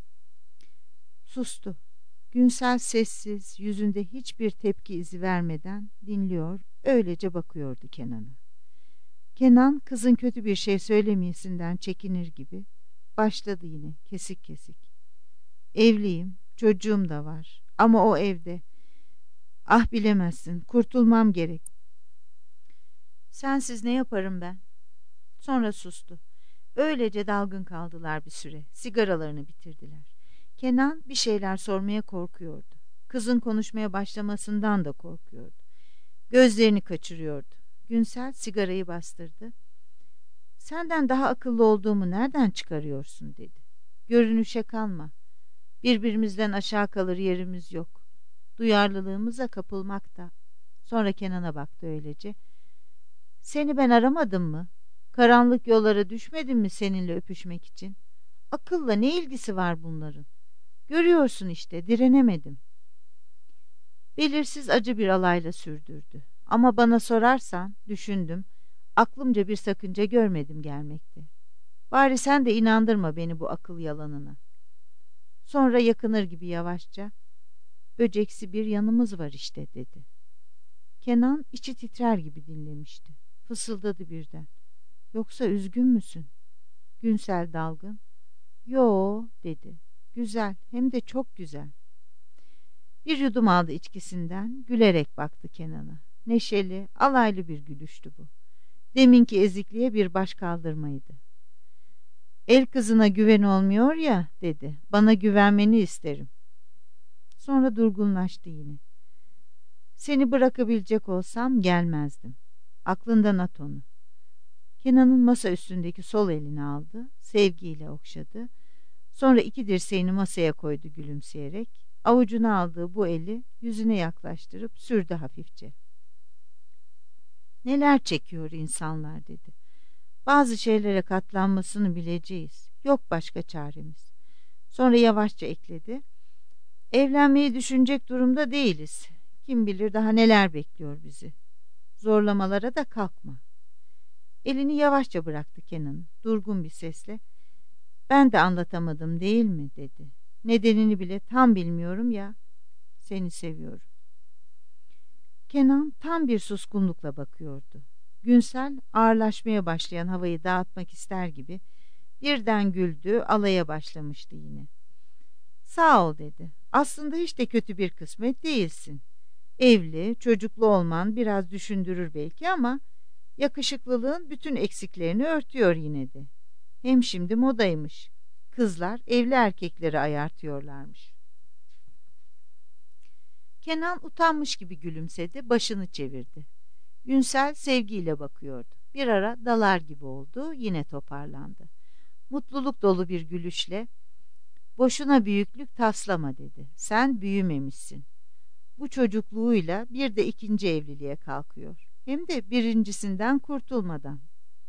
Speaker 1: Sustu. Günsel sessiz, yüzünde hiçbir tepki izi vermeden dinliyor, öylece bakıyordu Kenan'a. Kenan kızın kötü bir şey söylemesinden çekinir gibi başladı yine kesik kesik. "Evliyim, çocuğum da var ama o evde. Ah bilemezsin, kurtulmam gerek. Sensiz ne yaparım ben?" Sonra sustu. Öylece dalgın kaldılar bir süre. Sigaralarını bitirdiler. Kenan bir şeyler sormaya korkuyordu. Kızın konuşmaya başlamasından da korkuyordu. Gözlerini kaçırıyordu. Günsel sigarayı bastırdı. "Senden daha akıllı olduğumu nereden çıkarıyorsun?" dedi. "Görünüşe kalma. Birbirimizden aşağı kalır yerimiz yok. Duyarlılığımıza kapılmakta." Sonra Kenan'a baktı öylece. "Seni ben aramadım mı? Karanlık yollara düşmedim mi seninle öpüşmek için? Akılla ne ilgisi var bunların? Görüyorsun işte, direnemedim." Belirsiz acı bir alayla sürdürdü. "Ama bana sorarsan," düşündüm, "aklımca bir sakınca görmedim gelmekte. Bari sen de inandırma beni bu akıl yalanına." Sonra yakınır gibi yavaşça, "Böceksi bir yanımız var işte," dedi. Kenan içi titrer gibi dinlemişti. Fısıldadı birden. "Yoksa üzgün müsün?" Günsel dalgın, "Yo," dedi. "Güzel, hem de çok güzel." Bir yudum aldı içkisinden, gülerek baktı Kenan'a. Neşeli, alaylı bir gülüştü bu. Deminki ezikliğe bir baş kaldırmaydı. "El kızına güven olmuyor ya," dedi. "Bana güvenmeni isterim." Sonra durgunlaştı yine. "Seni bırakabilecek olsam gelmezdim. Aklından at onu." Kenan'ın masa üstündeki sol elini aldı, sevgiyle okşadı. Sonra iki dirseğini masaya koydu gülümseyerek. Avucuna aldığı bu eli yüzüne yaklaştırıp sürdü hafifçe. Neler çekiyor insanlar dedi. Bazı şeylere katlanmasını bileceğiz. Yok başka çaremiz. Sonra yavaşça ekledi. Evlenmeyi düşünecek durumda değiliz. Kim bilir daha neler bekliyor bizi. Zorlamalara da kalkma. Elini yavaşça bıraktı Kenan'ı. Durgun bir sesle. Ben de anlatamadım değil mi dedi. Nedenini bile tam bilmiyorum ya. Seni seviyorum. Kenan tam bir suskunlukla bakıyordu. Günsel ağırlaşmaya başlayan havayı dağıtmak ister gibi birden güldü, alaya başlamıştı yine. Sağ ol dedi. Aslında hiç de kötü bir kısmet değilsin. Evli, çocuklu olman biraz düşündürür belki ama yakışıklılığın bütün eksiklerini örtüyor yine de. Hem şimdi modaymış. Kızlar evli erkekleri ayartıyorlarmış. Kenan utanmış gibi gülümsedi, başını çevirdi. Günsel sevgiyle bakıyordu. Bir ara dalar gibi oldu, yine toparlandı. Mutluluk dolu bir gülüşle, boşuna büyüklük taslama dedi. Sen büyümemişsin. Bu çocukluğuyla bir de ikinci evliliğe kalkıyor. Hem de birincisinden kurtulmadan.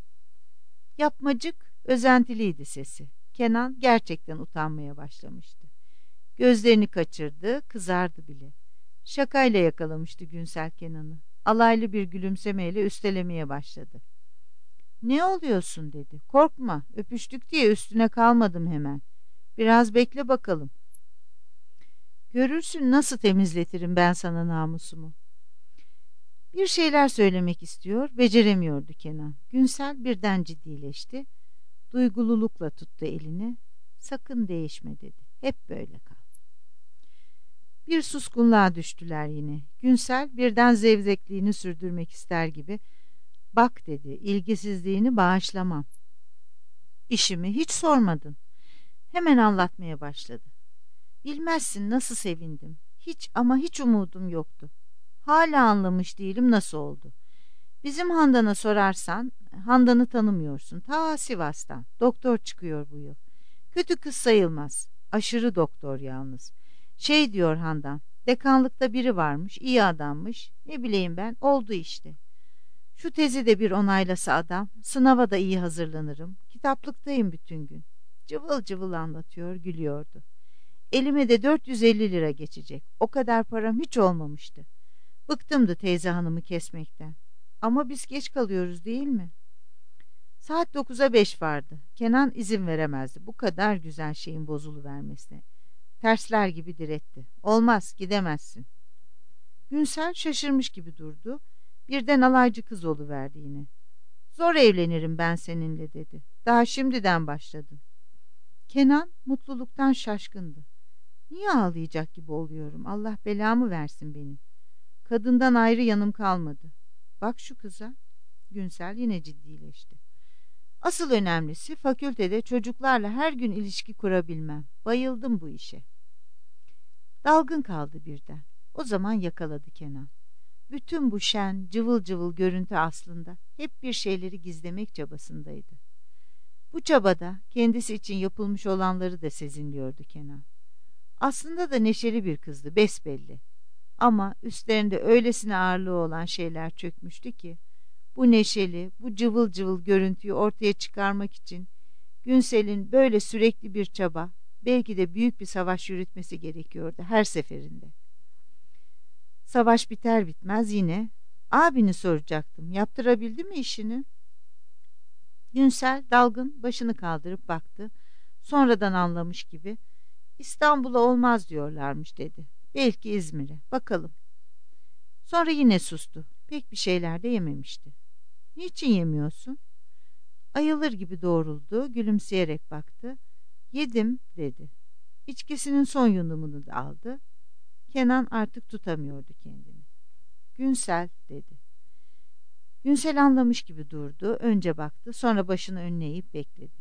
Speaker 1: Yapmacık, özentiliydi sesi. Kenan gerçekten utanmaya başlamıştı. Gözlerini kaçırdı, kızardı bile. Şakayla yakalamıştı Günsel Kenan'ı. Alaylı bir gülümsemeyle üstelemeye başladı. Ne oluyorsun dedi. Korkma, öpüştük diye üstüne kalmadım hemen. Biraz bekle bakalım. Görürsün nasıl temizletirim ben sana namusumu. Bir şeyler söylemek istiyor, beceremiyordu Kenan. Günsel birden ciddileşti. Duygululukla tuttu elini. Sakın değişme dedi. Hep böyle kal. Bir suskunluğa düştüler yine. Günsel birden zevzekliğini sürdürmek ister gibi. Bak dedi, ilgisizliğini bağışlamam. İşimi hiç sormadın. Hemen anlatmaya başladı. Bilmezsin nasıl sevindim. Hiç ama hiç umudum yoktu. Hala anlamış değilim nasıl oldu. Bizim Handan'a sorarsan, Handan'ı tanımıyorsun. Ta Sivas'tan. Doktor çıkıyor bu yıl. Kötü kız sayılmaz. Aşırı doktor yalnız. Şey diyor Handan, dekanlıkta biri varmış, iyi adammış. Ne bileyim ben, oldu işte. Şu tezi de bir onaylasa adam, sınava da iyi hazırlanırım. Kitaplıktayım bütün gün. Cıvıl cıvıl anlatıyor, gülüyordu. Elime de 450 lira geçecek. O kadar param hiç olmamıştı. Bıktımdı teyze hanımı kesmekten. Ama biz geç kalıyoruz değil mi? Saat 9'a 5 vardı. Kenan izin veremezdi bu kadar güzel şeyin bozuluvermesine. Tersler gibi diretti. Olmaz, gidemezsin. Günsel şaşırmış gibi durdu. Birden alaycı kız oluverdi yine. Zor evlenirim ben seninle dedi. Daha şimdiden başladın. Kenan mutluluktan şaşkındı. Niye ağlayacak gibi oluyorum? Allah belamı versin benim. Kadından ayrı yanım kalmadı. Bak şu kıza. Günsel yine ciddileşti. Asıl önemlisi fakültede çocuklarla her gün ilişki kurabilmem. Bayıldım bu işe. Dalgın kaldı birden. O zaman yakaladı Kenan. Bütün bu şen, cıvıl cıvıl görüntü aslında hep bir şeyleri gizlemek çabasındaydı. Bu çabada kendisi için yapılmış olanları da sezinliyordu Kenan. Aslında da neşeli bir kızdı besbelli. Ama üstlerinde öylesine ağırlığı olan şeyler çökmüştü ki bu neşeli, bu cıvıl cıvıl görüntüyü ortaya çıkarmak için Günsel'in böyle sürekli bir çaba, belki de büyük bir savaş yürütmesi gerekiyordu her seferinde. Savaş biter bitmez yine abini soracaktım. Yaptırabildi mi işini? Günsel dalgın başını kaldırıp baktı. Sonradan anlamış gibi İstanbul'a olmaz diyorlarmış dedi. Belki İzmir'e. Bakalım. Sonra yine sustu. Pek bir şeyler de yememişti. Niçin yemiyorsun? Ayılır gibi doğruldu, gülümseyerek baktı. Yedim dedi. İçkisinin son yudumunu da aldı. Kenan artık tutamıyordu kendini. Günsel dedi. Günsel anlamış gibi durdu. Önce baktı, sonra başını önüne eğip bekledi.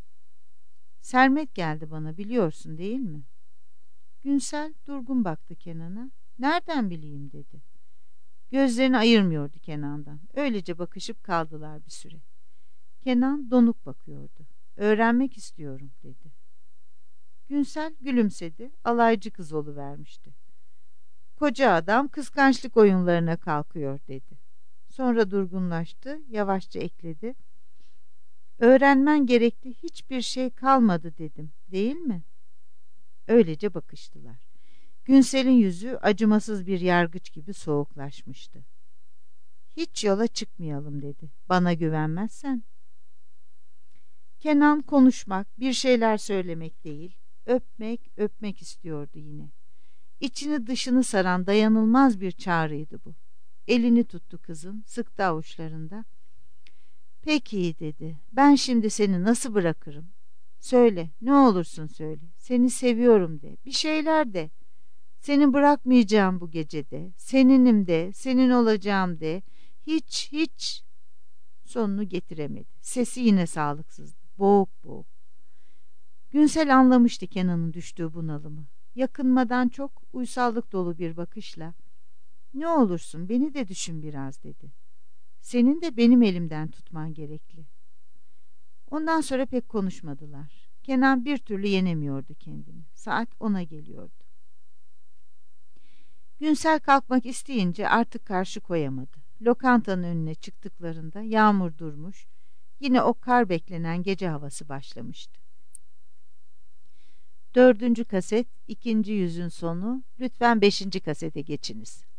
Speaker 1: Sermet geldi bana, biliyorsun değil mi? Günsel durgun baktı Kenan'a. Nereden bileyim dedi. Gözlerini ayırmıyordu Kenan'dan. Öylece bakışıp kaldılar bir süre. Kenan donuk bakıyordu. Öğrenmek istiyorum dedi. Günsel gülümsedi, alaycı kız oluvermişti. Koca adam kıskançlık oyunlarına kalkıyor dedi. Sonra durgunlaştı, yavaşça ekledi. Öğrenmen gerekli hiçbir şey kalmadı dedim, değil mi? Öylece bakıştılar. Günsel'in yüzü acımasız bir yargıç gibi soğuklaşmıştı. Hiç yola çıkmayalım dedi. Bana güvenmezsen. Kenan konuşmak, bir şeyler söylemek değil, öpmek istiyordu yine. İçini dışını saran dayanılmaz bir çağrıydı bu. Elini tuttu kızın, sıktı avuçlarında. Peki dedi, ben şimdi seni nasıl bırakırım? Söyle, ne olursun söyle. Seni seviyorum de, bir şeyler de. Seni bırakmayacağım bu gecede. Seninim de, senin olacağım de. Hiç. Sonunu getiremedi. Sesi yine sağlıksızdı. Boğuk boğuk. Günsel anlamıştı Kenan'ın düştüğü bunalımı. Yakınmadan çok uysallık dolu bir bakışla "Ne olursun beni de düşün biraz" dedi. "Senin de benim elimden tutman gerekli." Ondan sonra pek konuşmadılar. Kenan bir türlü yenemiyordu kendini. Saat 10'a geliyordu. Günsel kalkmak isteyince artık karşı koyamadı. Lokantanın önüne çıktıklarında yağmur durmuş, yine o kar beklenen gece havası başlamıştı. 4. kaset, 2. yüzün sonu. Lütfen 5. kasete geçiniz.